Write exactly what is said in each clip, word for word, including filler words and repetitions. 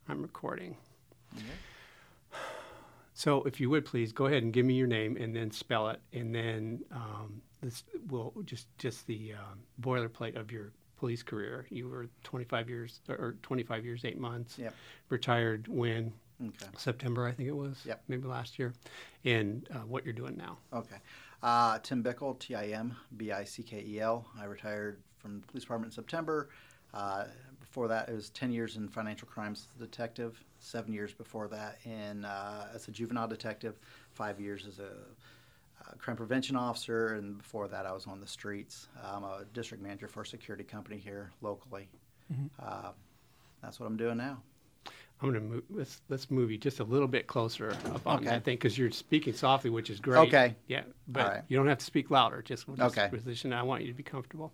I'm recording. Okay. So if you would please go ahead and give me your name and then spell it, and then um, this will just just the um, boilerplate of your police career. You were twenty-five years or twenty-five years, eight months. Yep. Retired when? Okay. September, I think it was. Yep. Maybe last year. And uh, what you're doing now? Okay. Uh, Tim Bickel, T I M B I C K E L. I retired from the police department in September. Uh, before that, it was ten years in financial crimes detective, seven years before that in uh, as a juvenile detective, five years as a uh, crime prevention officer, and before that I was on the streets. I'm a district manager for a security company here locally. Mm-hmm. Uh, that's what I'm doing now. I'm going to move, let's, let's move you just a little bit closer up on Okay. that thing, because you're speaking softly, which is great. Okay. Yeah, but right. you don't have to speak louder. Just, just okay. position. I want you to be comfortable.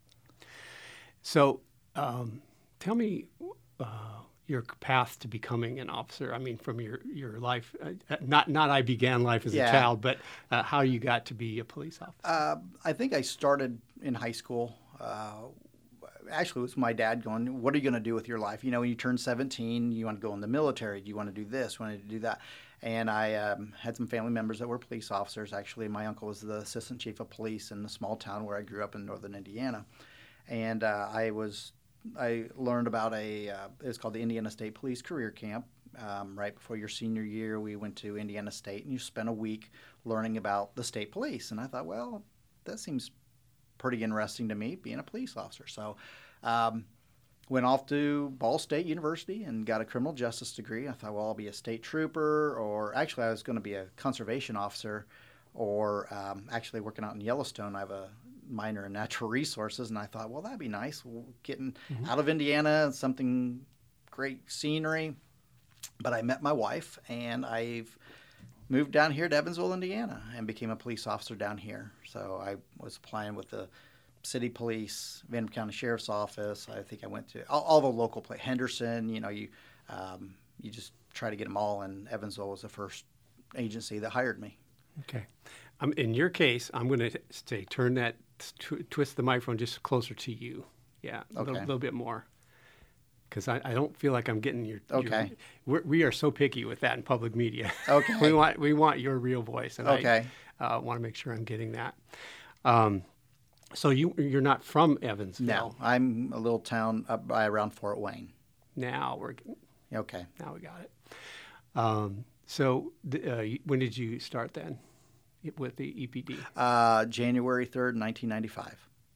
So um, tell me uh, your path to becoming an officer. I mean, from your, your life, uh, not not I began life as yeah. a child, but uh, how you got to be a police officer. Uh, I think I started in high school. Uh, Actually, it was my dad going, what are you going to do with your life? You know, when you turn seventeen, you want to go in the military. Do you want to do this? Want to do that? And I um, had some family members that were police officers. Actually, my uncle was the assistant chief of police in the small town where I grew up in northern Indiana. And uh, I was, I learned about a, uh, it was called the Indiana State Police Career Camp. Um, right before your senior year, we went to Indiana State, and you spent a week learning about the state police. And I thought, well, that seems pretty interesting to me, being a police officer. So um, went off to Ball State University and got a criminal justice degree. I thought, well, I'll be a state trooper, or actually I was going to be a conservation officer, or um, actually working out in Yellowstone. I have a minor in natural resources, and I thought, well, that'd be nice, getting mm-hmm. out of Indiana, something great scenery. But I met my wife, and I've moved down here to Evansville, Indiana, and became a police officer down here. So I was applying with the city police, Vanderbilt County Sheriff's Office. I think I went to all, all the local places. Henderson, you know, you um, you just try to get them all, and Evansville was the first agency that hired me. Okay. Um, in your case, I'm going to say turn that, tw- twist the microphone just closer to you. Yeah, a okay. little, little bit more. Because I, I don't feel like I'm getting your. Okay. Your, we're, we are so picky with that in public media. Okay. we want we want your real voice, and okay. I uh, want to make sure I'm getting that. Um, so you you're not from Evansville. No, I'm a little town up by around Fort Wayne. Now we're. Okay. Now we got it. Um, so uh, when did you start then, with the E P D? Uh, January third, nineteen ninety-five.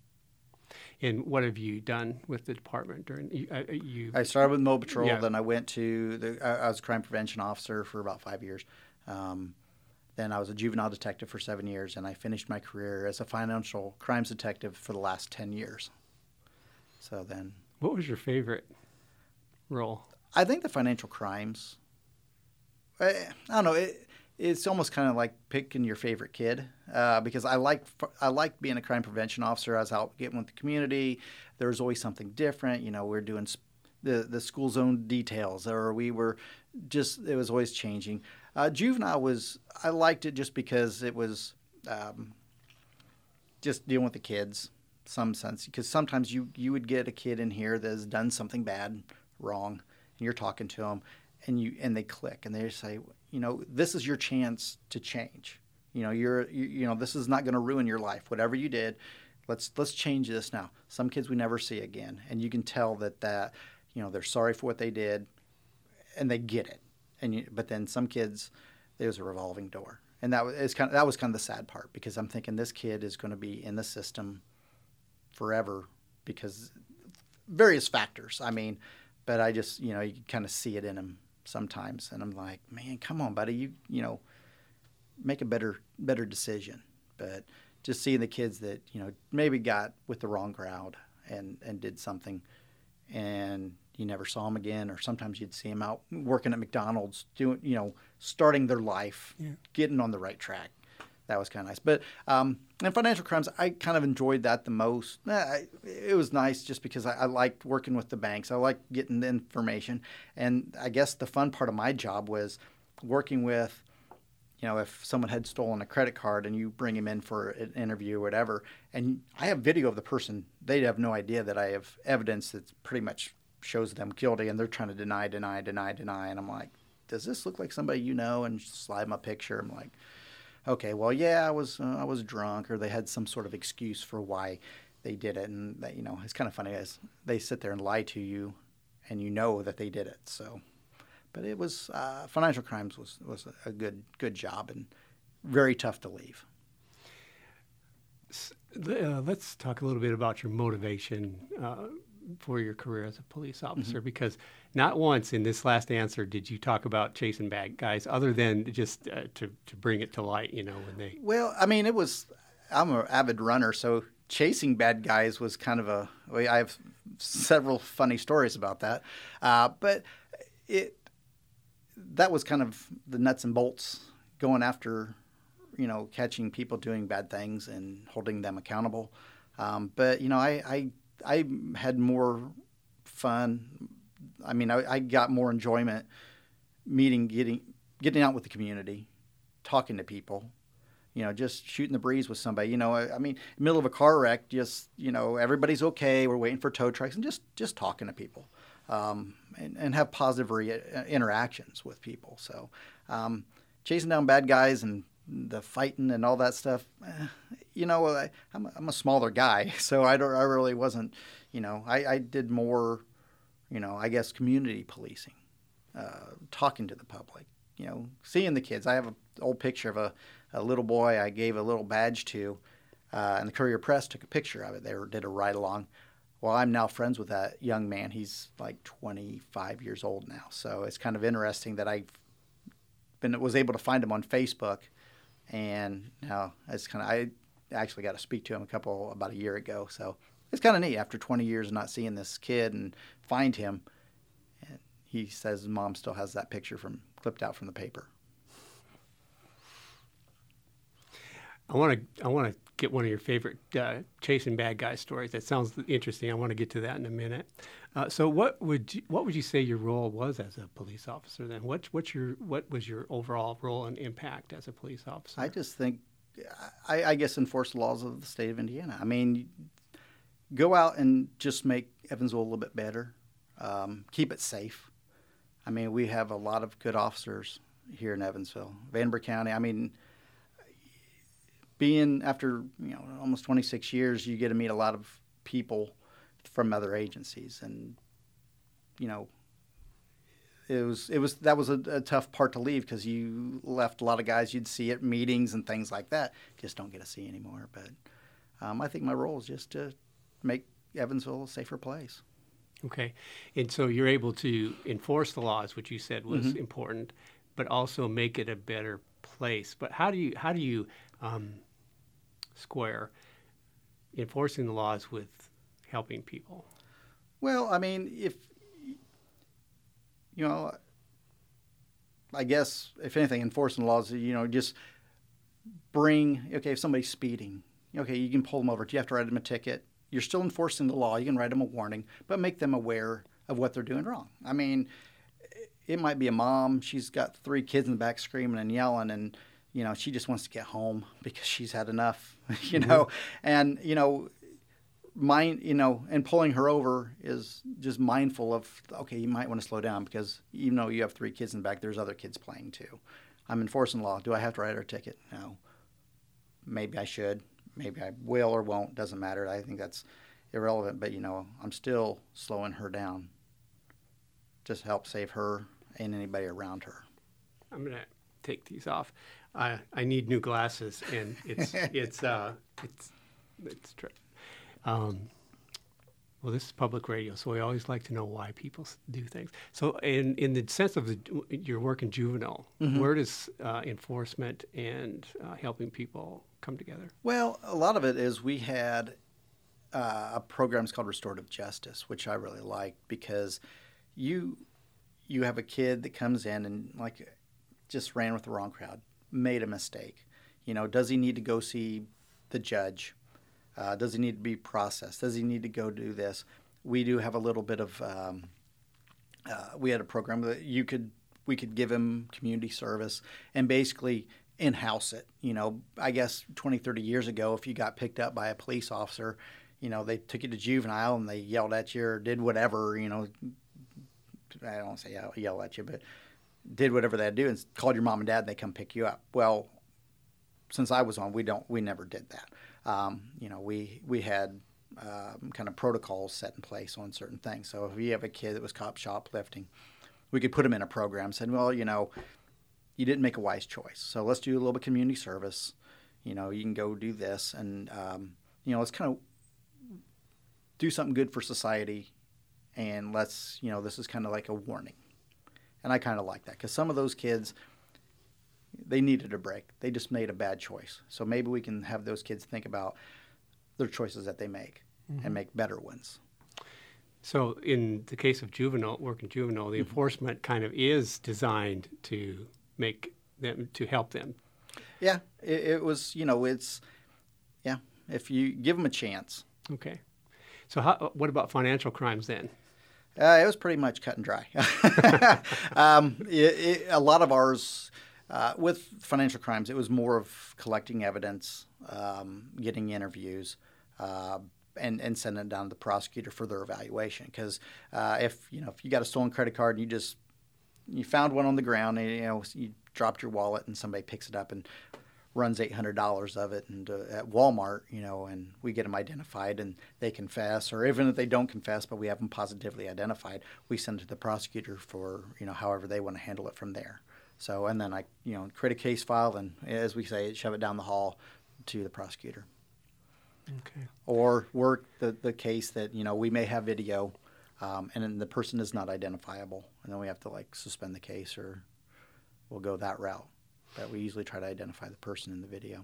And what have you done with the department during uh, you? I started with Mobile Patrol, yeah. then I went to the. I was a crime prevention officer for about five years. Um, then I was a juvenile detective for seven years, and I finished my career as a financial crimes detective for the last ten years. So then, what was your favorite role? I think the financial crimes. I, I don't know. It, It's almost kind of like picking your favorite kid uh, because I like I like being a crime prevention officer. I was out getting with the community. There was always something different. You know, we're doing the the school zone details, or we were just it was always changing. Uh, juvenile was I liked it just because it was um, just dealing with the kids, some sense. Because sometimes you you would get a kid in here that has done something bad, wrong, and you're talking to them, and you and they click, and they say, you know, this is your chance to change. You know, you're, you, you know, this is not going to ruin your life. Whatever you did, let's let's change this now. Some kids we never see again, and you can tell that that, you know, they're sorry for what they did, and they get it. And you, but then some kids, it was a revolving door, and that was kind of that was kind of the sad part because I'm thinking this kid is going to be in the system forever because various factors. I mean, but I just, you know, you kind of see it in him sometimes, and I'm like, man, come on, buddy, you you know, make a better better decision. But just seeing the kids that, you know, maybe got with the wrong crowd and and did something, and you never saw them again, or sometimes you'd see them out working at McDonald's, doing, you know, starting their life, yeah. getting on the right track. That was kind of nice. But um, in financial crimes, I kind of enjoyed that the most. I, it was nice just because I, I liked working with the banks. I liked getting the information. And I guess the fun part of my job was working with, you know, if someone had stolen a credit card and you bring him in for an interview or whatever, and I have video of the person, they'd have no idea that I have evidence that's pretty much shows them guilty, and they're trying to deny, deny, deny, deny. And I'm like, does this look like somebody you know? And slide my picture. I'm like, okay, well, yeah, I was uh, I was drunk, or they had some sort of excuse for why they did it. And that, you know, it's kind of funny as they sit there and lie to you, and you know that they did it. So, but it was uh, financial crimes was was a good good job and very tough to leave. Uh, let's talk a little bit about your motivation uh, for your career as a police officer, mm-hmm. because not once in this last answer did you talk about chasing bad guys, other than just uh, to to bring it to light. You know, when they. Well, I mean, it was. I'm an avid runner, so chasing bad guys was kind of a. I have several funny stories about that, uh, but it. That was kind of the nuts and bolts, going after, you know, catching people doing bad things and holding them accountable. Um, but you know, I, I I had more fun. I mean, I, I got more enjoyment meeting, getting getting out with the community, talking to people. You know, just shooting the breeze with somebody. You know, I, I mean, middle of a car wreck, just, you know, everybody's okay. We're waiting for tow trucks, and just just talking to people. Um, and, and have positive re- interactions with people. So um, chasing down bad guys and the fighting and all that stuff, eh, you know, I, I'm, a, I'm a smaller guy, so I, don't, I really wasn't, you know, I, I did more, you know, I guess community policing, uh, talking to the public, you know, seeing the kids. I have an old picture of a, a little boy I gave a little badge to, uh, and the Courier Press took a picture of it. They were, did a ride-along. Well, I'm now friends with that young man. He's like twenty-five years old now. So it's kind of interesting that I've been was able to find him on Facebook, and now it's kind of I actually got to speak to him a couple about a year ago. So it's kind of neat after twenty years of not seeing this kid and find him. And he says his mom still has that picture from clipped out from the paper. I want to I want to get one of your favorite uh, chasing bad guy stories. That sounds interesting. I want to get to that in a minute. Uh, so, what would you, what would you say your role was as a police officer then? What what's your what was your overall role and impact as a police officer? I just think, I, I guess, enforce the laws of the state of Indiana. I mean, go out and just make Evansville a little bit better. Um, keep it safe. I mean, we have a lot of good officers here in Evansville, Vanderbilt County. I mean. Being after, you know, almost twenty-six years, you get to meet a lot of people from other agencies, and you know, it was it was that was a, a tough part to leave, because you left a lot of guys you'd see at meetings and things like that, just don't get to see anymore. But um, I think my role is just to make Evansville a safer place. Okay, and so you're able to enforce the laws, which you said was mm-hmm. important, but also make it a better place. But how do you how do you um, square enforcing the laws with helping people? Well, I mean, if, you know, I guess, if anything, enforcing the laws, you know, just bring, okay, if somebody's speeding, okay, you can pull them over. Do you have to write them a ticket? You're still enforcing the law. You can write them a warning, but make them aware of what they're doing wrong. I mean, it might be a mom. She's got three kids in the back screaming and yelling, and you know, she just wants to get home because she's had enough, you know, mm-hmm. and, you know, mind, you know, and pulling her over is just mindful of, okay, you might want to slow down, because even though you have three kids in the back, there's other kids playing too. I'm enforcing law. Do I have to write her a ticket? No. Maybe I should. Maybe I will or won't. Doesn't matter. I think that's irrelevant, but, you know, I'm still slowing her down just to help save her and anybody around her. I'm going to take these off. I I need new glasses, and it's it's uh it's it's true. Um, well, this is public radio, so we always like to know why people do things. So, in in the sense of the, your work in juvenile, mm-hmm. where does uh, enforcement and uh, helping people come together? Well, a lot of it is we had uh, a program called Restorative Justice, which I really liked, because you you have a kid that comes in and like just ran with the wrong crowd. Made a mistake. You know, does he need to go see the judge? Uh, does he need to be processed? Does he need to go do this? We do have a little bit of, um, uh, we had a program that you could, we could give him community service and basically in-house it. You know, I guess twenty, thirty years ago, if you got picked up by a police officer, you know, they took you to juvenile and they yelled at you or did whatever, you know, I don't want to say yell, yell at you, but did whatever they had to do and called your mom and dad and they come pick you up. Well, since I was on, we don't, we never did that. Um, you know, we, we had um, kind of protocols set in place on certain things. So if you have a kid that was caught shoplifting, we could put them in a program, said, well, you know, you didn't make a wise choice. So let's do a little bit of community service. You know, you can go do this and, um, you know, let's kind of do something good for society. And let's, you know, this is kind of like a warning. And I kind of like that because some of those kids, they needed a break. They just made a bad choice. So maybe we can have those kids think about their choices that they make mm-hmm. and make better ones. So in the case of juvenile, working juvenile, the mm-hmm. enforcement kind of is designed to make them, to help them. Yeah, it, it was, you know, it's, yeah, if you give them a chance. Okay. So how, what about financial crimes then? Uh, it was pretty much cut and dry. um, it, it, a lot of ours, uh, with financial crimes, it was more of collecting evidence, um, getting interviews, uh, and, and sending it down to the prosecutor for their evaluation. Because uh, if you know if you got a stolen credit card and you just you found one on the ground, and you know you dropped your wallet and somebody picks it up and runs eight hundred dollars of it and, uh, at Walmart, you know, and we get them identified and they confess, or even if they don't confess, but we have them positively identified, we send it to the prosecutor for, you know, however they want to handle it from there. So, and then I, you know, create a case file and, as we say, shove it down the hall to the prosecutor. Okay. Or work the, the case that, you know, we may have video um, and then the person is not identifiable, and then we have to, like, suspend the case or we'll go that route. But we usually try to identify the person in the video.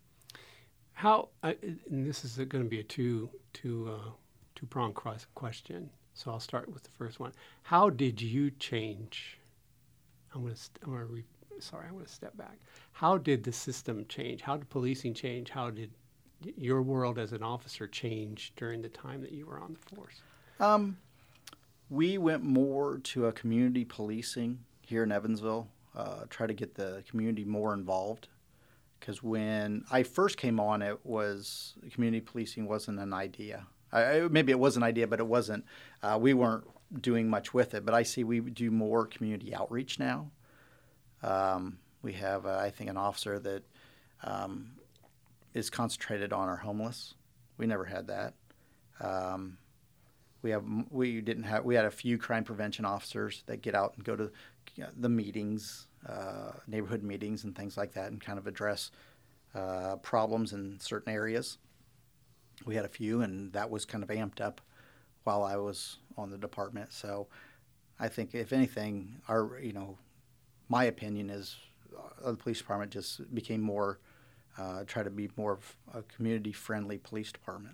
How, uh, and this is going to be a two, two, uh, two-pronged question, so I'll start with the first one. How did you change? I'm going to, I'm going to re, sorry, I'm going to step back. How did the system change? How did policing change? How did your world as an officer change during the time that you were on the force? Um, we went more to a community policing here in Evansville. Uh, try to get the community more involved, because when I first came on, it was community policing wasn't an idea. I, maybe it was an idea, but it wasn't. Uh, we weren't doing much with it. But I see we do more community outreach now. Um, we have, uh, I think, an officer that um, is concentrated on our homeless. We never had that. Um, we have we didn't have we had a few crime prevention officers that get out and go to the meetings, uh, neighborhood meetings and things like that, and kind of address uh, problems in certain areas. We had a few, and that was kind of amped up while I was on the department. So I think, if anything, our, you know, my opinion is uh, the police department just became more, uh, try to be more of a community-friendly police department.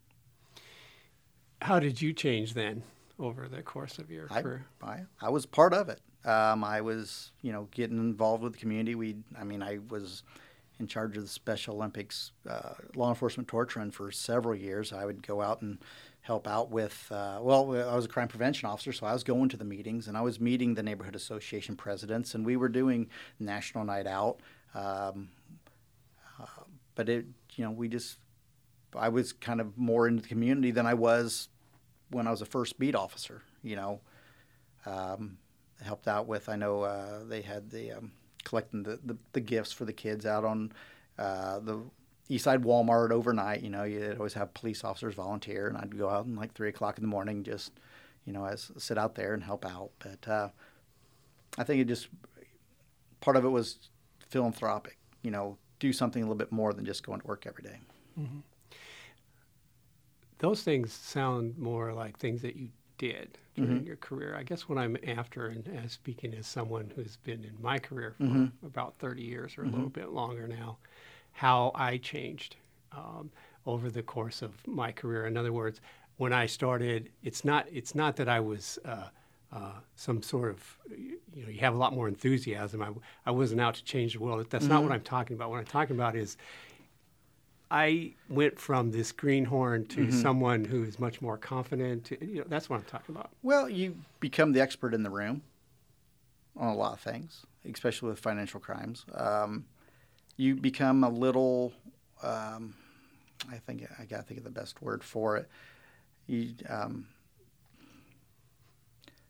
How did you change then over the course of your I, career? I, I was part of it. Um, I was, you know, getting involved with the community. We, I mean, I was in charge of the Special Olympics uh, law enforcement torch run for several years. I would go out and help out with, uh, well, I was a crime prevention officer, so I was going to the meetings, and I was meeting the neighborhood association presidents, and we were doing National Night Out. Um, uh, but it, you know, we just, I was kind of more into the community than I was when I was a first beat officer, you know. Um, helped out with, I know uh, they had the um, collecting the, the, the gifts for the kids out on uh, the East Side Walmart overnight. You know, you'd always have police officers volunteer, and I'd go out and like three o'clock in the morning, just, you know, as sit out there and help out. But uh, I think it just, part of it was philanthropic, you know, do something a little bit more than just going to work every day. Mm-hmm. Those things sound more like things that you did during mm-hmm. your career. I guess what I'm after, and as speaking as someone who's been in my career for mm-hmm. about thirty years or mm-hmm. a little bit longer now, how I changed um, over the course of my career. In other words, when I started, it's not it's not that I was uh, uh, some sort of, you know, you have a lot more enthusiasm. I, I wasn't out to change the world. That's mm-hmm. not what I'm talking about. What I'm talking about is I went from this greenhorn to mm-hmm. someone who is much more confident. To, you know, that's what I'm talking about. Well, you become the expert in the room on a lot of things, especially with financial crimes. Um, you become a little, um, I think I got to think of the best word for it. You, um,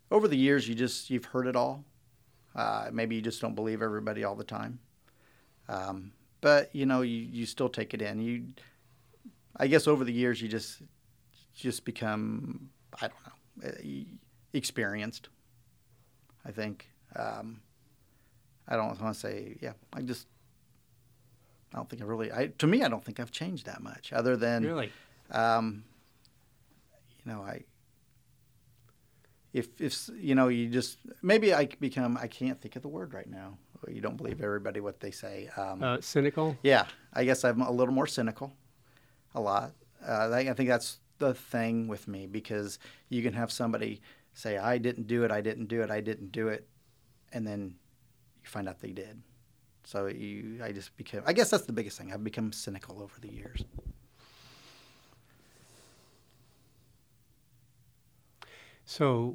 over the years, you just you've heard it all. Uh, maybe you just don't believe everybody all the time. Um, but you know, you, you still take it in. You, I guess, over the years, you just just become, I don't know, experienced. I think. Um, I don't want to say, yeah. I just, I don't think I really. I to me, I don't think I've changed that much, other than Really? Um, you know, I. If, if you know, you just, maybe I become, I can't think of the word right now. You don't believe everybody what they say. Um, Uh, cynical? yeah, I guess I'm a little more cynical, a lot. Uh, I, I think that's the thing with me, because you can have somebody say, I didn't do it, I didn't do it, I didn't do it, and then you find out they did. So you, I just became, I guess that's the biggest thing. I've become cynical over the years. So,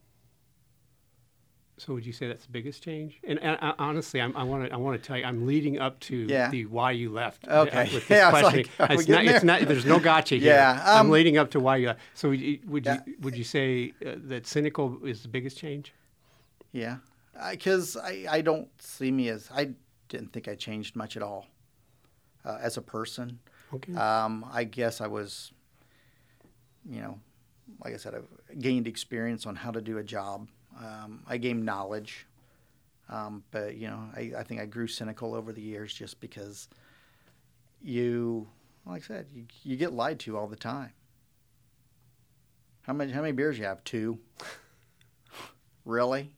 so would you say that's the biggest change? And, and uh, honestly, I'm, I want to I want to tell you, I'm leading up to Yeah. the why you left. Okay. uh, With this Yeah, I was questioning. like, are we it's not. getting It's there? not. There's no gotcha here. Yeah, I'm um, leading up to why you left. So would you would Yeah. you, would you say uh, that cynical is the biggest change? Yeah, because I, I, I don't see me as, I didn't think I changed much at all uh, as a person. Okay. Um, I guess I was, you know, like I said, I've gained experience on how to do a job. Um, I gained knowledge. Um, but, you know, I, I think I grew cynical over the years, just because you, like I said, you, you get lied to all the time. How many, how many beers you have? Two? Really?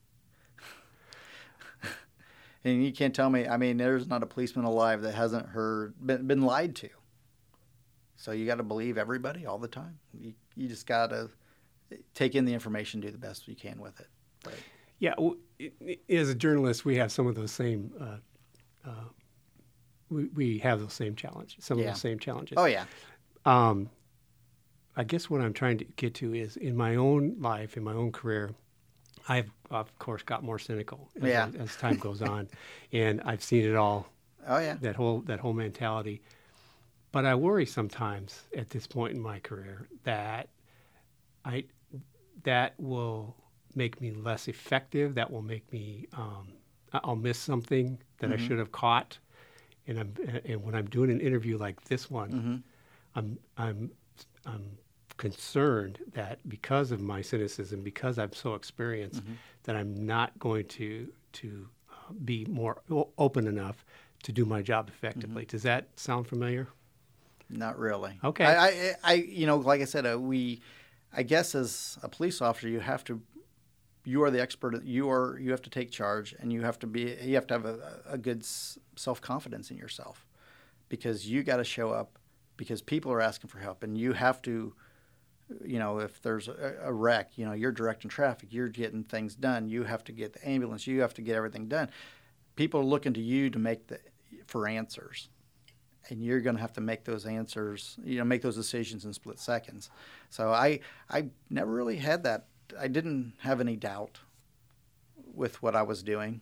And you can't tell me, I mean, there's not a policeman alive that hasn't heard, been, been lied to. So you got to believe everybody all the time. You, you just got to take in the information, do the best you can with it. But, Yeah, well, i- i- as a journalist, we have some of those same. Uh, uh, we we have those same challenges. Some Yeah. of those same challenges. oh, yeah. Um, I guess what I'm trying to get to is, in my own life, in my own career, I've of course got more cynical as, Yeah. as time goes on, and I've seen it all. Oh, yeah. That whole that whole mentality. But I worry sometimes at this point in my career that I that will make me less effective. That will make me um, I- I'll miss something that I should have caught. And I'm and when I'm doing an interview like this one, I'm I'm I'm concerned that because of my cynicism, because I'm so experienced, that I'm not going to to uh, be more o- open enough to do my job effectively. Does that sound familiar? Not really. Okay. I, I, I you know, like I said, uh, we, I guess as a police officer, you have to, you are the expert. You are, you have to take charge, and you have to be, you have to have a, a good self confidence in yourself, because you got to show up, because people are asking for help, and you have to, you know, if there's a, a wreck, you know, you're directing traffic, you're getting things done. You have to get the ambulance. You have to get everything done. People are looking to you to make the for answers. And you're going to have to make those answers, you know, make those decisions in split seconds. So I, I never really had that. I didn't have any doubt with what I was doing.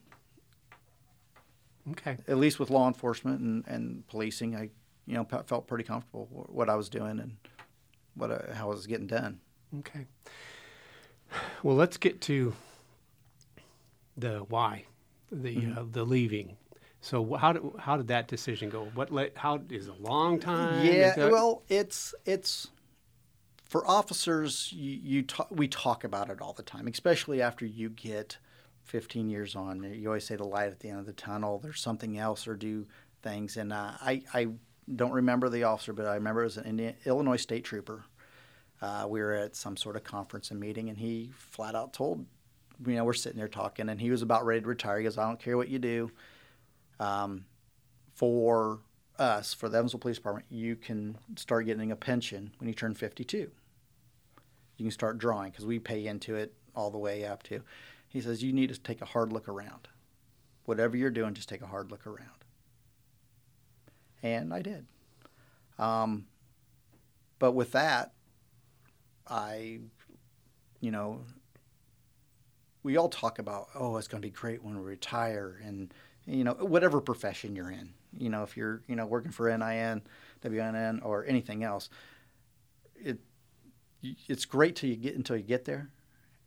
Okay. At least with law enforcement and, and policing, I, you know, felt pretty comfortable with what I was doing and what I, how it was getting done. Okay. Well, let's get to the why, the Mm-hmm. uh, the leaving. So wh- how did how did that decision go? What let, how is it a long time? Yeah, Is that- well, it's it's for officers. You, you talk, we talk about it all the time, especially after you get fifteen years on. You always say the light at the end of the tunnel. There's something else, or do things. And uh, I I don't remember the officer, but I remember it was an Indiana, Illinois state trooper. Uh, we were at some sort of conference and meeting, and he flat out told, you know, we're sitting there talking, and he was about ready to retire. He goes, I don't care what you do. Um, for us, for the Evansville Police Department, you can start getting a pension when you turn fifty-two. You can start drawing, because we pay into it all the way up to. He says, you need to take a hard look around. Whatever you're doing, just take a hard look around. And I did. Um, but with that, I, you know, we all talk about, oh, it's going to be great when we retire, and you know, whatever profession you're in, you know, if you're, you know, working for N I N, W N N, or anything else, it it's great till you get until you get there,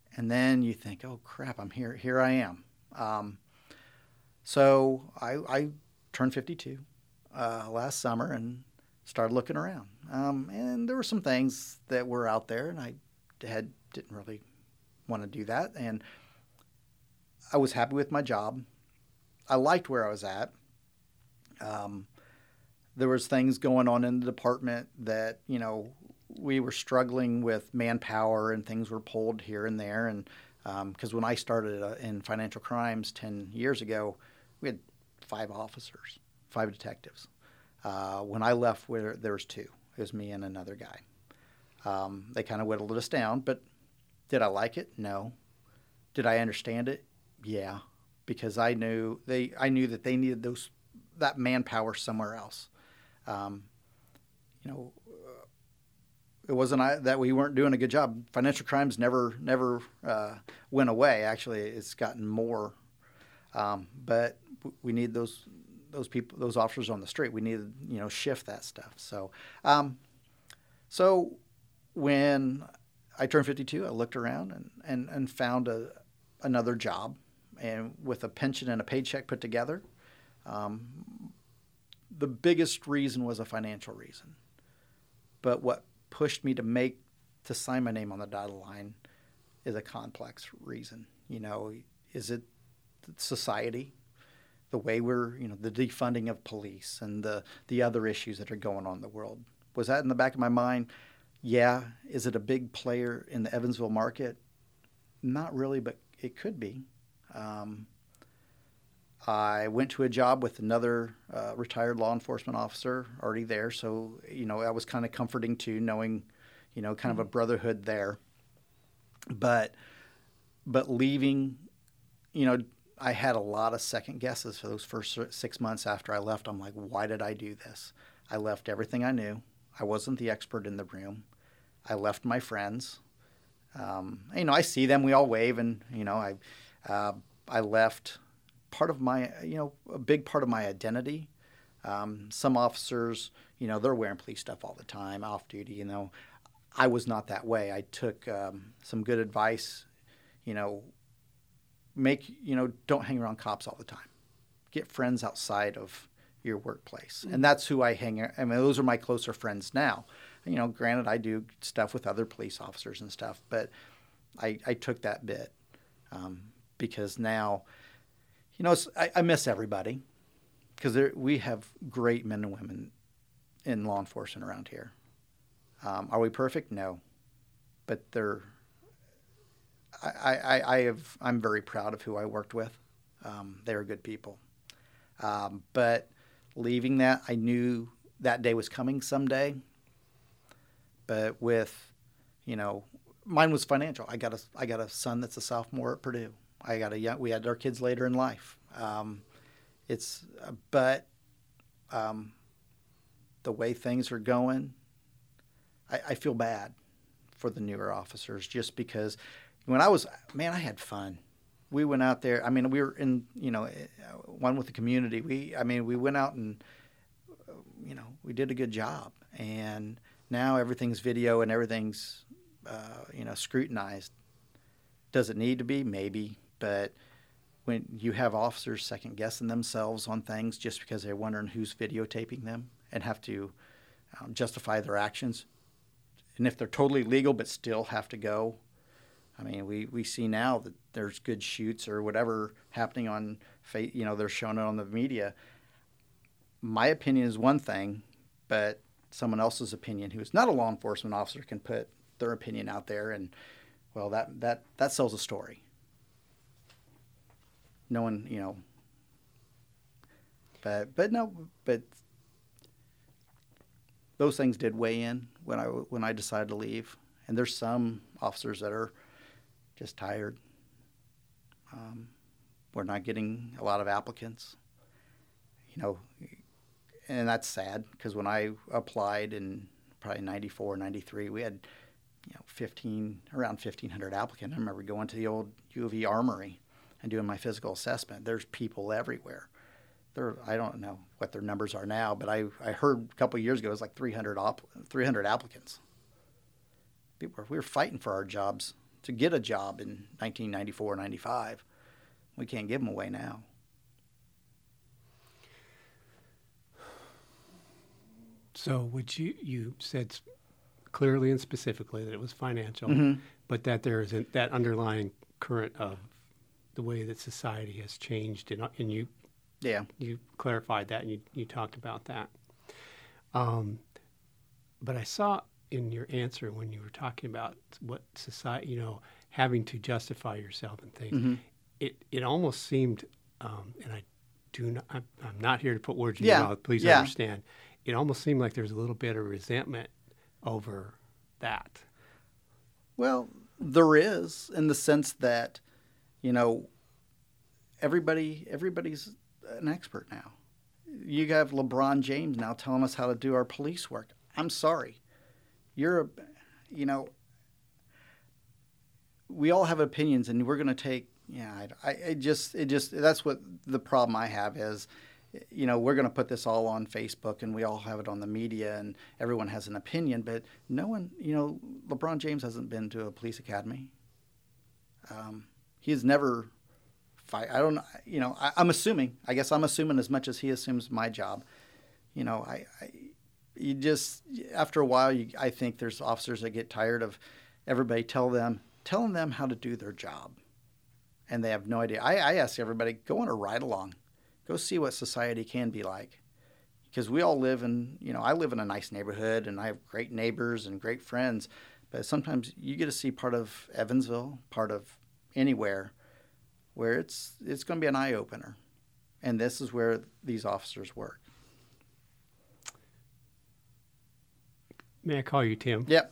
And then you think, oh crap, I'm here. Here I am. Um, so I, I turned fifty-two uh, last summer and started looking around. Um, and there were some things that were out there, and I had didn't really want to do that. And I was happy with my job. I liked where I was at. Um, there was things going on in the department that, you know, we were struggling with manpower and things were pulled here and there. And because um, when I started uh, in financial crimes ten years ago, we had five officers, five detectives. Uh, when I left, where there was two. It was me and another guy. Um, they kind of whittled us down, but did I like it? No. Did I understand it? Yeah, because I knew they. I knew that they needed those that manpower somewhere else. Um, you know, uh, it wasn't I, that we weren't doing a good job. Financial crimes never never uh, went away. Actually, it's gotten more. Um, but we need those those people, those officers on the street. We need to, you know, shift that stuff. So, um, so when I turned fifty-two, I looked around and, and, and found a another job, and with a pension and a paycheck put together. Um, the biggest reason was a financial reason. But what pushed me to make, to sign my name on the dotted line is a complex reason. You know, is it society, the way we're, you know, the defunding of police and the, the other issues that are going on in the world? Was that in the back of my mind? Yeah. Is it a big player in the Evansville market? Not really, but it could be. Um, I went to a job with another uh, retired law enforcement officer already there. So, you know, that was kind of comforting too, knowing, you know, kind of a brotherhood there. But, but leaving, you know, I had a lot of second guesses for those first six months after I left. I'm like, why did I do this? I left everything I knew. I wasn't the expert in the room. I left my friends. Um, you know, I see them. We all wave, and you know, I, uh, I left part of my, you know, a big part of my identity. Um, some officers, you know, they're wearing police stuff all the time, off duty. You know, I was not that way. I took um, some good advice. You know, make you know, don't hang around cops all the time. Get friends outside of your workplace, mm-hmm. and that's who I hang. I mean, those are my closer friends now. You know, granted, I do stuff with other police officers and stuff, but I, I took that bit um, because now, you know, it's, I, I miss everybody because we have great men and women in law enforcement around here. Um, are we perfect? No, but they're. I, I, I have. I'm very proud of who I worked with. Um, they were good people, um, but leaving that, I knew that day was coming someday. But with, you know, mine was financial. I got a I got a son that's a sophomore at Purdue. I got a young. We had our kids later in life. Um, it's uh, but um, the way things are going, I, I feel bad for the newer officers just because when I was man, I had fun. We went out there. I mean, we were in you know one with the community. We I mean we went out and you know we did a good job and. Now everything's video and everything's, uh, you know, scrutinized. Does it need to be? Maybe. But when you have officers second guessing themselves on things just because they're wondering who's videotaping them and have to um, justify their actions, and if they're totally legal but still have to go, I mean, we, we see now that there's good shoots or whatever happening on, you know, they're showing it on the media. My opinion is one thing, but someone else's opinion who is not a law enforcement officer can put their opinion out there and well that that that sells a story. No one, you know, but but no but those things did weigh in when I when I decided to leave. And there's some officers that are just tired. Um, we're not getting a lot of applicants, you know. And that's sad because when I applied in probably ninety-four, ninety-three, we had, you know, fifteen, around fifteen hundred applicants. I remember going to the old U of E Armory and doing my physical assessment. There's people everywhere. There, I don't know what their numbers are now, but I, I heard a couple of years ago it was like three hundred, op, three hundred applicants. People were, we were fighting for our jobs to get a job in nineteen ninety-four, ninety-five. We can't give them away now. So would you, you said s- clearly and specifically that it was financial, Mm-hmm. but that there is a, that underlying current of the way that society has changed, and, and you Yeah. you clarified that and you, you talked about that. Um, but I saw in your answer when you were talking about what society, you know, having to justify yourself and things, Mm-hmm. it, it almost seemed, um, and I do not, I'm, I'm not here to put words in Yeah. your mouth, please Yeah. understand. It almost seemed like there's a little bit of resentment over that. Well, there is, in the sense that, you know, everybody everybody's an expert now. You have LeBron James now telling us how to do our police work. I'm sorry. You're a, you know, we all have opinions, and we're going to take, yeah, I, I just, it just, that's what the problem I have is, you know, we're going to put this all on Facebook, and we all have it on the media, and everyone has an opinion, but no one, you know, LeBron James hasn't been to a police academy. Um, he's never fight. I don't, you know, I, I'm assuming, I guess I'm assuming as much as he assumes my job. You know, I, I you just, after a while, you, I think there's officers that get tired of everybody tell them, telling them how to do their job. And they have no idea. I, I ask everybody, go on a ride along. Go see what society can be like. Because we all live in, you know, I live in a nice neighborhood, and I have great neighbors and great friends. But sometimes you get to see part of Evansville, part of anywhere, where it's it's going to be an eye-opener. And this is where these officers work. May I call you Tim? Yep.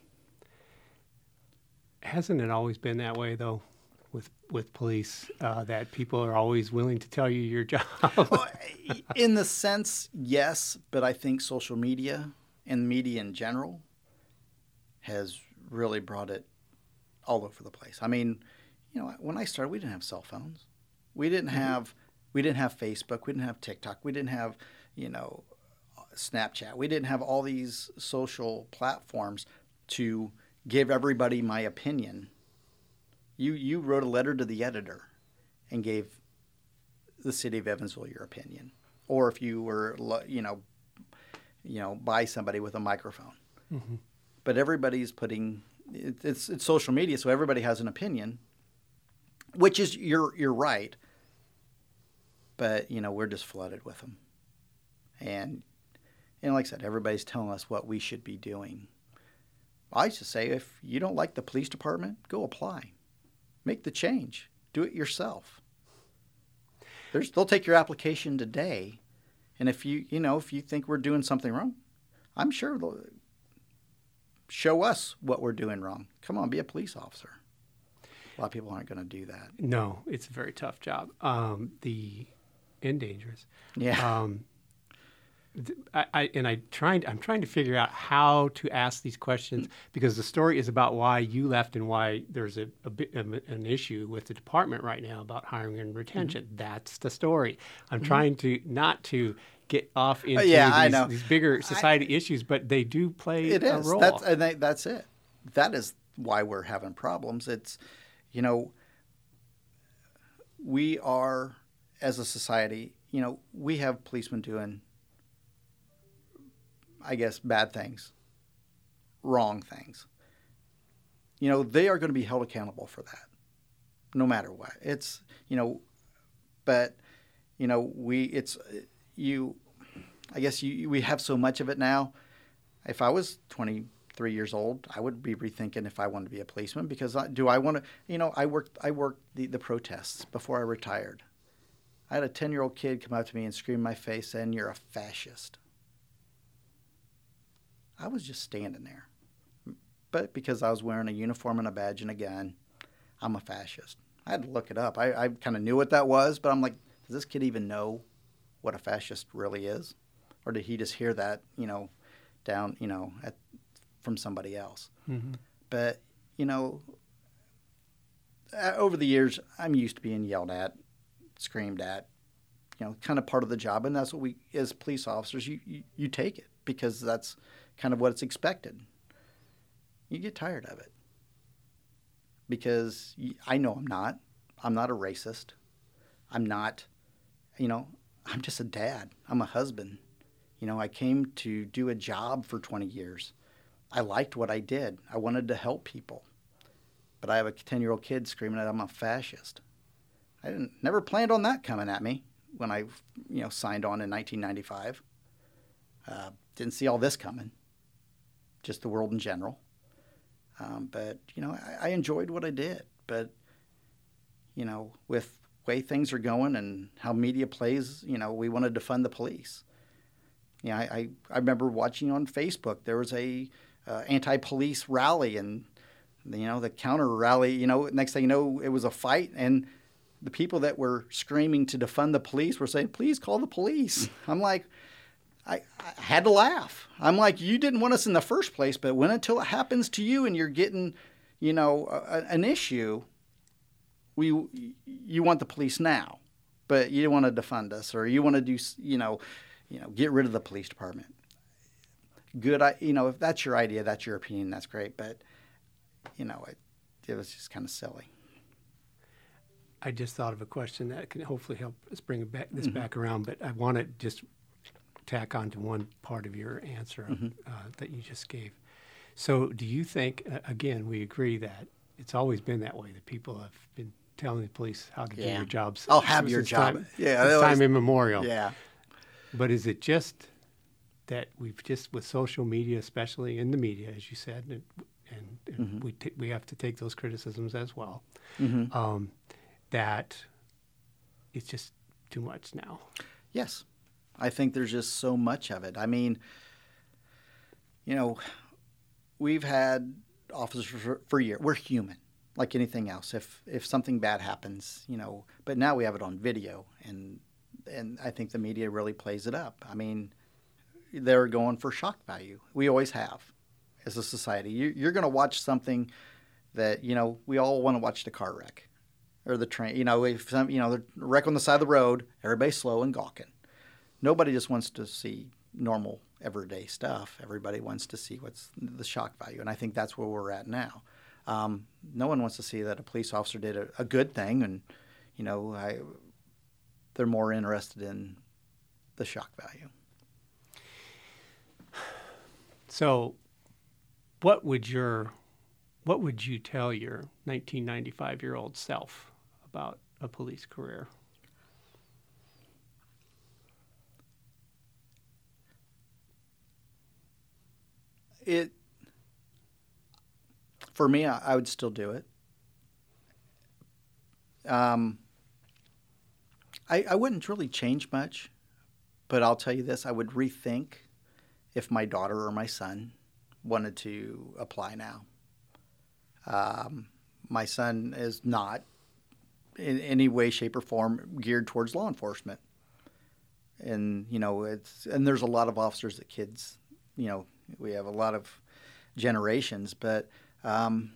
Hasn't it always been that way, though, with with police, uh, that people are always willing to tell you your job? Well, in the sense, yes, but I think social media and media in general has really brought it all over the place. I mean, you know, when I started, we didn't have cell phones. We didn't have we didn't have Facebook. We didn't have TikTok. We didn't have, you know, Snapchat. We didn't have all these social platforms to give everybody my opinion. You you wrote a letter to the editor and gave the city of Evansville your opinion, or if you were, you know, you know, by somebody with a microphone. Mm-hmm. But everybody's putting it, it's it's social media, so everybody has an opinion, which is you're you're right. But you know, we're just flooded with them, and and like I said, everybody's telling us what we should be doing. I used to say, if you don't like the police department, go apply. Make the change. Do it yourself. There's, they'll take your application today, and if you you know if you think we're doing something wrong, I'm sure they'll show us what we're doing wrong. Come on, be a police officer. A lot of people aren't going to do that. No, it's a very tough job. Um, the and dangerous. Yeah. Um, th- I, I and I trying. I'm trying to figure out how to ask these questions, because the story is about why you left and why there's a, a bit of an issue with the department right now about hiring and retention. Mm-hmm. That's the story. I'm mm-hmm. trying to not to get off into uh, yeah, these, I know. these bigger society I, issues, but they do play it a is. role. That's, and they, that's it. That is why we're having problems. It's, you know, we are, as a society, you know, we have policemen doing, I guess, bad things, wrong things. You know, they are going to be held accountable for that, no matter what. It's, you know, but, you know, we, it's, you, I guess you, we have so much of it now. If I was twenty-three years old, I would be rethinking if I wanted to be a policeman, because I, do I want to, you know, I worked, I worked the, the protests before I retired. I had a ten-year-old kid come up to me and scream in my face saying, "You're a fascist." I was just standing there. But because I was wearing a uniform and a badge and a gun, I'm a fascist. I had to look it up. I, I kind of knew what that was, but I'm like, does this kid even know what a fascist really is? Or did he just hear that, you know, down, you know, at, from somebody else? Mm-hmm. But, you know, over the years, I'm used to being yelled at, screamed at, you know, kind of part of the job. And that's what we, as police officers, you, you, you take it, because that's kind of what it's expected. You get tired of it. because I know I'm not. I'm not a racist. I'm not, you know, I'm just a dad. I'm a husband. You know, I came to do a job for twenty years. I liked what I did. I wanted to help people. But I have a ten-year-old kid screaming that I'm a fascist. I didn't, never planned on that coming at me when I, you know, signed on in nineteen ninety-five. Uh, didn't see all this coming, just the world in general. Um, but, you know, I, I enjoyed what I did. But, you know, with the way things are going and how media plays, you know, we wanted to fund the police. You know, I, I, I remember watching on Facebook, there was a uh, anti-police rally, and, you know, the counter rally, you know, next thing you know, it was a fight, and the people that were screaming to defund the police were saying, please call the police. I'm like, I, I had to laugh. I'm like, you didn't want us in the first place, but when until it happens to you and you're getting, you know, a, an issue, we you want the police now, but you don't want to defund us, or you want to do, you know, you know, get rid of the police department. Good, I, you know, if that's your idea, that's your opinion, that's great, but, you know, it, it was just kind of silly. I just thought of a question that can hopefully help us bring it back, this Mm-hmm. back around, but I want to just tack on to one part of your answer Mm-hmm. uh, that you just gave. So do you think, uh, again, we agree that it's always been that way, that people have been telling the police how to Yeah. do their jobs. I'll have since your job. Time, Yeah, since that time was- immemorial. Yeah. But is it just that we've just, with social media, especially in the media, as you said, and, and, and Mm-hmm. we t- we have to take those criticisms as well, Mm-hmm. um, that it's just too much now? Yes. I think there's just so much of it. I mean, you know, we've had officers for, for years. We're human, like anything else. If if something bad happens, you know, but now we have it on video, and and I think the media really plays it up. I mean, they're going for shock value. We always have, as a society. You, you're going to watch something that, you know, we all want to watch the car wreck or the train. You know, if some, you know, the wreck on the side of the road, everybody's slow and gawking. Nobody just wants to see normal, everyday stuff. Everybody wants to see what's the shock value, and I think that's where we're at now. Um, no one wants to see that a police officer did a, a good thing, and, you know, I, they're more interested in the shock value. So, what would your, what would you tell your nineteen ninety-five year old self about a police career? It, for me, I, I would still do it. Um, I, I wouldn't really change much, but I'll tell you this: I would rethink if my daughter or my son wanted to apply now. Um, my son is not in any way, shape, or form geared towards law enforcement, and you know, it's and there's a lot of officers that kids, you know, we have a lot of generations, but um,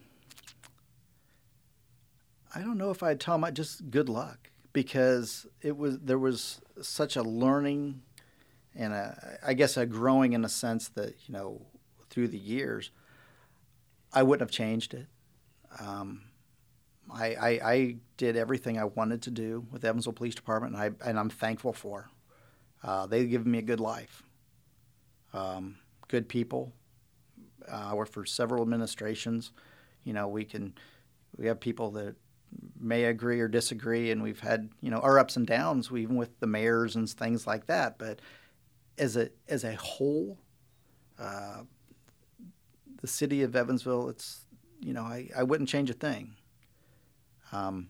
I don't know if I'd tell them just good luck, because it was there was such a learning and a, I guess a growing in a sense that, you know, through the years, I wouldn't have changed it. Um, I, I, I did everything I wanted to do with Evansville Police Department, and, I, and I'm thankful for. Uh, they've given me a good life, um, good people. Uh, I worked for several administrations. You know, we can we have people that may agree or disagree, and we've had, you know, our ups and downs, even with the mayors and things like that. But as a as a whole, uh, the city of Evansville, it's, you know, I, I wouldn't change a thing. Um,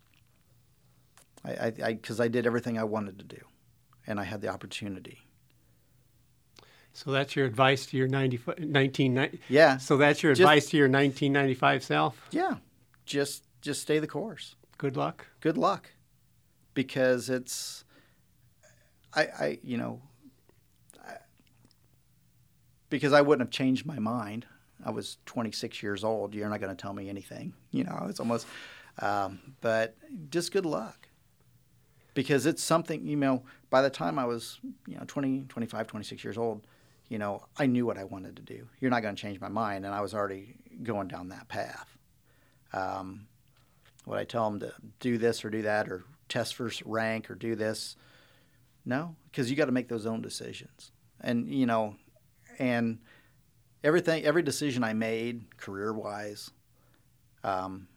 I because I, I, I did everything I wanted to do, and I had the opportunity. So that's your advice to your ninety, nineteen ninety. Yeah. So that's your Just- advice to your nineteen ninety-five self. Yeah, just just stay the course. Good luck. Good luck, because it's, I, I you know, I, because I wouldn't have changed my mind. I was twenty-six years old. You're not going to tell me anything. You know, it's almost, um, but just good luck, because it's something, you know, by the time I was, you know, twenty, twenty-five, twenty-six years old, you know, I knew what I wanted to do. You're not going to change my mind, and I was already going down that path. Um, would I tell them to do this or do that or test for rank or do this? No, because you got to make those own decisions. And, you know, and everything, every decision I made career-wise, um,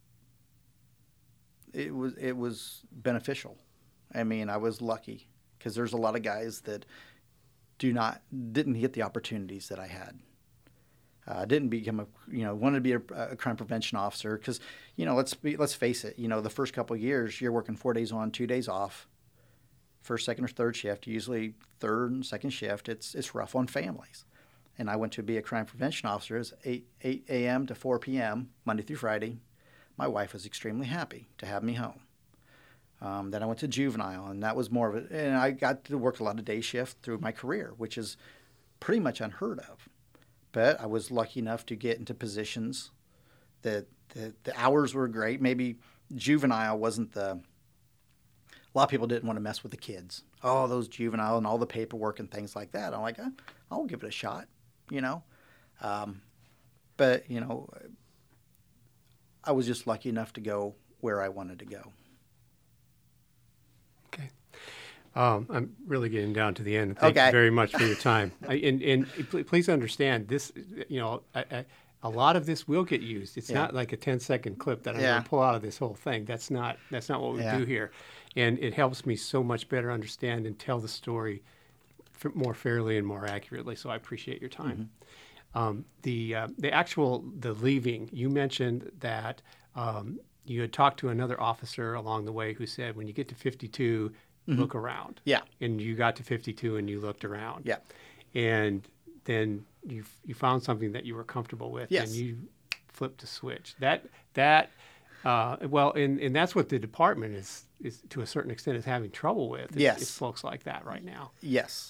it was it was beneficial. I mean, I was lucky because there's a lot of guys that do not didn't get the opportunities that I had. I uh, didn't become a you know wanted to be a, a crime prevention officer because you know let's be let's face it, you know the first couple of years you're working four days on, two days off, first, second, or third shift, usually third and second shift. It's it's rough on families. And I went to be a crime prevention officer as eight a.m. to four p.m. Monday through Friday. My wife was extremely happy to have me home. Um, then I went to juvenile, and that was more of it. And I got to work a lot of day shift through my career, which is pretty much unheard of. But I was lucky enough to get into positions that the, the hours were great. Maybe juvenile wasn't the. A lot of people didn't want to mess with the kids. Oh, those juvenile and all the paperwork and things like that. I'm like, eh, I'll give it a shot, you know. Um, but you know, I was just lucky enough to go where I wanted to go. Okay. Um, I'm really getting down to the end. Thank okay. you very much for your time. I, and, and please understand this, you know, I, I, a lot of this will get used. It's yeah. not like a ten second clip that I'm yeah. going to pull out of this whole thing. That's not, that's not what we yeah. do here. And it helps me so much better understand and tell the story f- more fairly and more accurately. So I appreciate your time. Mm-hmm. Um, the uh, the actual the leaving, you mentioned that um, you had talked to another officer along the way who said when you get to fifty-two, mm-hmm. look around. Yeah. And you got to fifty-two and you looked around. Yeah. And then you you found something that you were comfortable with. Yes. And you flipped a switch. That that uh, well, and, and that's what the department is is to a certain extent is having trouble with. Is, yes. is folks like that right now. Yes.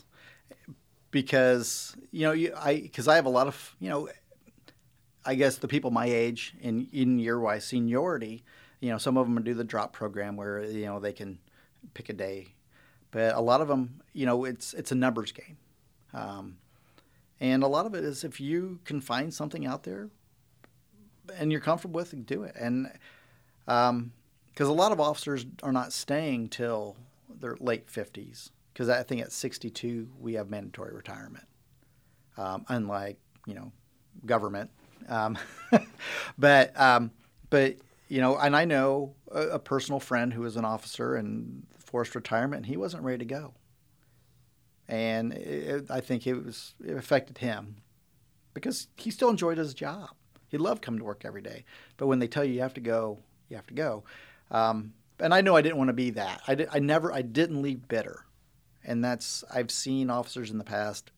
Because, you know, you, I because I have a lot of, you know, I guess the people my age in, in year-wise seniority, you know, some of them do the drop program where, you know, they can pick a day. But a lot of them, you know, it's it's a numbers game. Um, and a lot of it is if you can find something out there and you're comfortable with it, do it. And um, because a lot of officers are not staying till their late fifties. Because I think at sixty-two, we have mandatory retirement, um, unlike, you know, government. Um, but, um, but you know, and I know a, a personal friend who was an officer and forced retirement, and he wasn't ready to go. And it, I think it was it affected him because he still enjoyed his job. He loved coming to work every day. But when they tell you you have to go, you have to go. Um, and I know I didn't want to be that. I, did, I never, I didn't leave bitter. And that's, I've seen officers in the past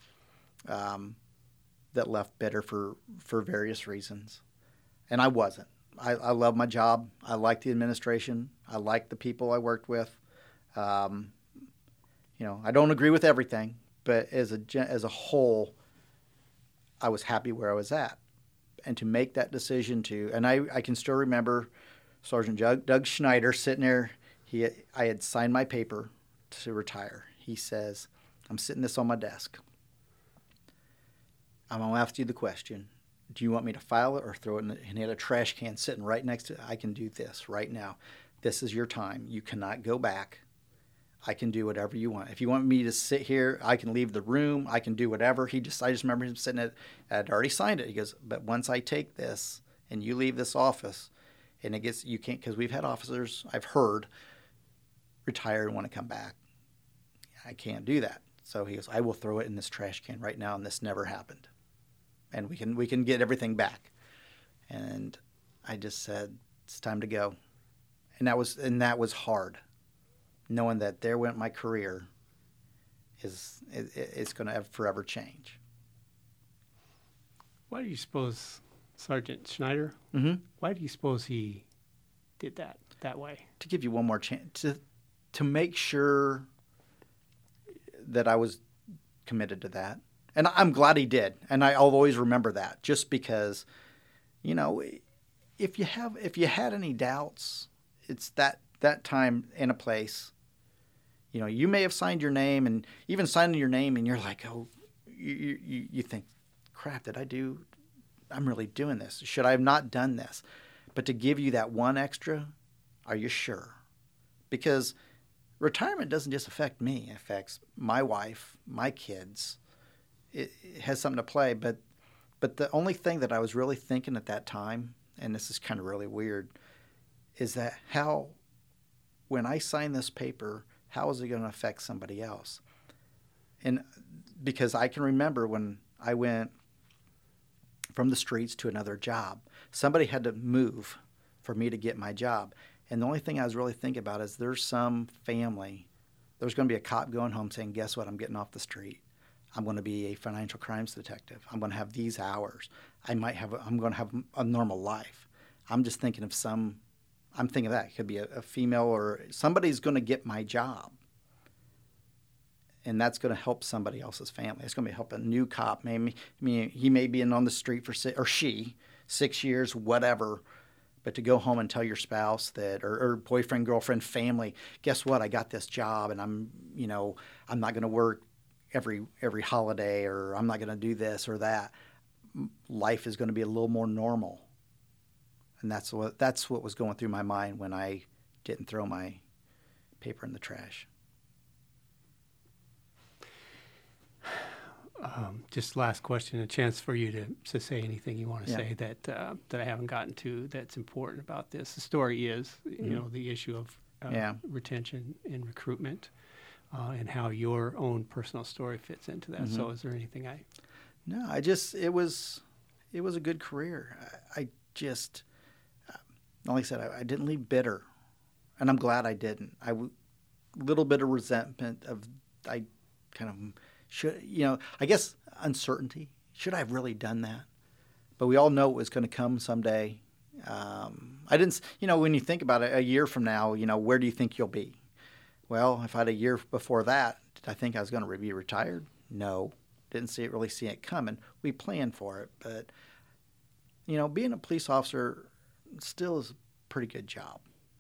um, that left bitter for, for various reasons. And I wasn't. I, I love my job. I like the administration. I like the people I worked with. Um, you know, I don't agree with everything, but as a, as a whole, I was happy where I was at. And to make that decision to, and I, I can still remember Sergeant Doug, Doug Schneider sitting there. He, I had signed my paper to retire. He says, I'm sitting this on my desk. I'm going to ask you the question. Do you want me to file it or throw it in the, and he had a trash can sitting right next to it. I can do this right now. This is your time. You cannot go back. I can do whatever you want. If you want me to sit here, I can leave the room. I can do whatever. He just, I just remember him sitting at, I'd already signed it. He goes, but once I take this and you leave this office and it gets, you can't, because we've had officers, I've heard, retire and want to come back. I can't do that. So he goes, I will throw it in this trash can right now, and this never happened. And we can we can get everything back. And I just said, it's time to go. And that was and that was hard, knowing that there went my career is it, it's going to forever change. Why do you suppose Sergeant Schneider? Mm-hmm. Why do you suppose he did that that way? To give you one more chance to to make sure that I was committed to that. And I'm glad he did. And I'll always remember that just because, you know, if you have, if you had any doubts, it's that, that time in a place, you know, you may have signed your name and even signing your name and you're like, oh, you, you, you think, crap, did I do, I'm really doing this. Should I have not done this? But to give you that one extra, are you sure? Because retirement doesn't just affect me. It affects my wife, my kids. It, it has something to play. But but the only thing that I was really thinking at that time, and this is kind of really weird, is that how, when I sign this paper, how is it going to affect somebody else? And because I can remember when I went from the streets to another job, somebody had to move for me to get my job. And the only thing I was really thinking about is there's some family, there's going to be a cop going home saying, guess what, I'm getting off the street. I'm going to be a financial crimes detective. I'm going to have these hours. I might have, a, I'm going to have a normal life. I'm just thinking of some, I'm thinking of that. It could be a, a female or somebody's going to get my job. And that's going to help somebody else's family. It's going to help a new cop. Maybe, I mean, he may be in on the street for six, or she, six years, whatever. But to go home and tell your spouse that, or, or boyfriend, girlfriend, family, guess what? I got this job, and I'm, you know, I'm not going to work every every holiday, or I'm not going to do this or that. Life is going to be a little more normal. And that's what that's what was going through my mind when I didn't throw my paper in the trash. Um, just last question, a chance for you to, to say anything you want to Yeah. say that uh, that I haven't gotten to that's important about this. The story is, Mm-hmm. you know, the issue of uh, Yeah. retention and recruitment, uh, and how your own personal story fits into that. Mm-hmm. So, is there anything I? No, I just it was it was a good career. I, I just, uh, like I said, I, I didn't leave bitter, and I'm glad I didn't. I w- little bit of resentment of I kind of. Should, you know, I guess uncertainty. Should I have really done that? But we all know it was going to come someday. Um, I didn't, you know, when you think about it, a year from now, you know, where do you think you'll be? Well, if I had a year before that, did I think I was going to be retired? No. Didn't see it, really see it coming. We planned for it. But, you know, being a police officer still is a pretty good job.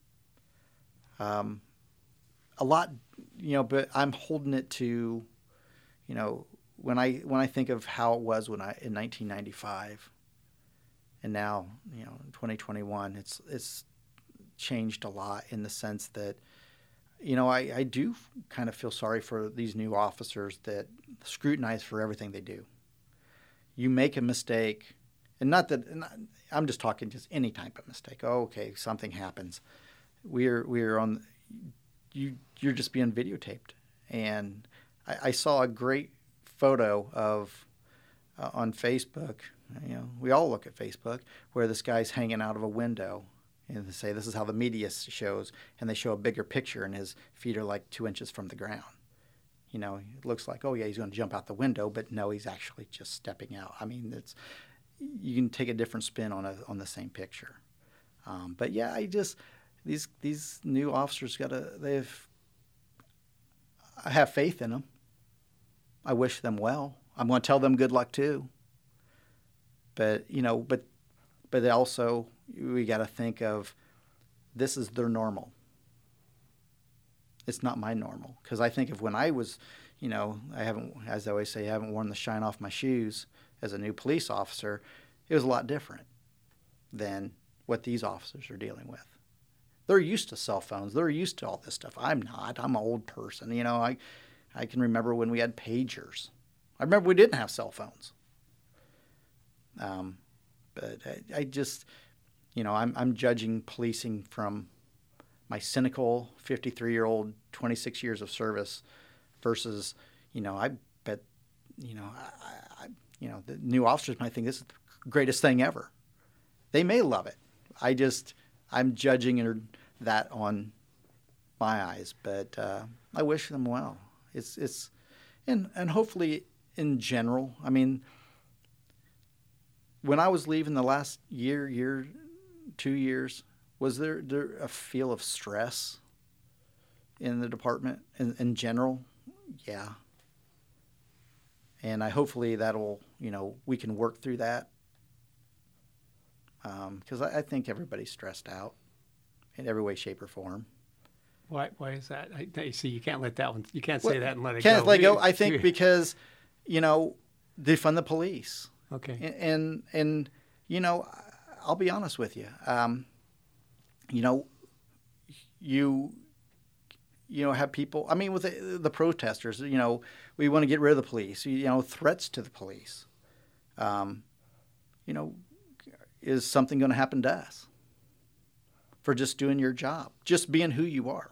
Um, a lot, you know, but I'm holding it to... You know, when I when I think of how it was when I in nineteen ninety-five, and now you know in twenty twenty-one, it's it's changed a lot in the sense that, you know, I, I do kind of feel sorry for these new officers that scrutinize for everything they do. You make a mistake, and not that and I'm just talking just any type of mistake. Oh, okay, something happens. We're we're on you. You're just being videotaped, and I, I saw a great photo of uh, on Facebook. You know, we all look at Facebook where this guy's hanging out of a window, and they say this is how the media shows, and they show a bigger picture, and his feet are like two inches from the ground. You know, it looks like, oh yeah, he's going to jump out the window, but no, he's actually just stepping out. I mean, it's you can take a different spin on a on the same picture. Um, but yeah, I just these these new officers got to they've I have faith in them. I wish them well. I'm going to tell them good luck too. But, you know, but but also we got to think of this is their normal. It's not my normal. Because I think of when I was, you know, I haven't, as I always say, I haven't worn the shine off my shoes as a new police officer. It was a lot different than what these officers are dealing with. They're used to cell phones. They're used to all this stuff. I'm not. I'm an old person. You know, I I can remember when we had pagers. I remember we didn't have cell phones. Um, but I, I just, you know, I'm I'm judging policing from my cynical fifty-three-year-old, twenty-six years of service versus, you know, I bet, you know, I, I, you know, the new officers might think this is the greatest thing ever. They may love it. I just, I'm judging that on my eyes, but uh, I wish them well. It's it's, and and hopefully in general, I mean, when I was leaving the last year, year, two years, was there there a feel of stress in the department in, in general? Yeah. And I hopefully that'll, you know, we can work through that. Because um, I, I think everybody's stressed out in every way, shape, or form. Why? Why is that? I, I see. You can't let that one. You can't say well, that and let it can't go. let it go. I think because, you know, defund the police. Okay. And and, and you know, I'll be honest with you. Um, you know, you you know have people. I mean, with the, the protesters, you know, we want to get rid of the police. You know, threats to the police. Um, you know, is something going to happen to us for just doing your job, just being who you are?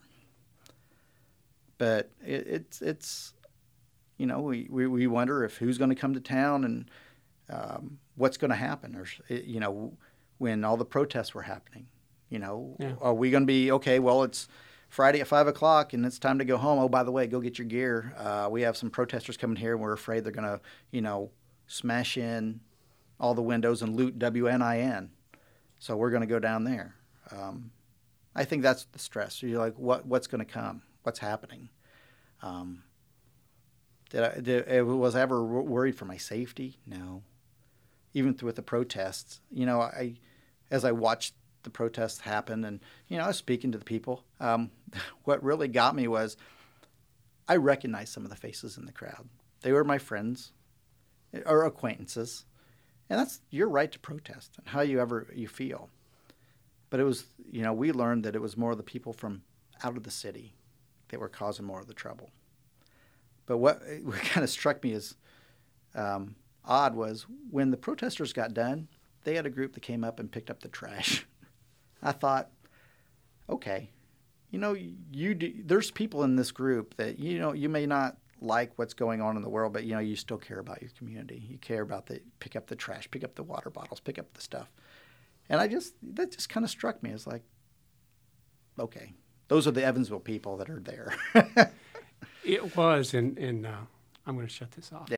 But it, it's it's you know we, we, we wonder if who's going to come to town and um, what's going to happen, or you know when all the protests were happening. You know, yeah. Are we going to be okay? Well, it's Friday at five o'clock and it's time to go home. Oh, by the way, go get your gear. Uh, we have some protesters coming here, and we're afraid they're going to you know smash in all the windows and loot W N I N. So we're going to go down there. Um, I think that's the stress. You're like, what what's going to come? What's happening? Um, did I did, was I ever worried for my safety? No. Even with the protests, you know, I as I watched the protests happen, and you know, I was speaking to the people. Um, what really got me was I recognized some of the faces in the crowd. They were my friends or acquaintances, and that's your right to protest and how you ever you feel. But it was, you know, we learned that it was more of the people from out of the city that were causing more of the trouble. But what, what kind of struck me as um, odd was when the protesters got done, they had a group that came up and picked up the trash. I thought, okay, you know, you do, there's people in this group that, you know, you may not like what's going on in the world, but, you know, you still care about your community. You care about the, pick up the trash, pick up the water bottles, pick up the stuff. And I just, that just kind of struck me as like, okay, those are the Evansville people that are there. It was, and, and uh, I'm going to shut this off.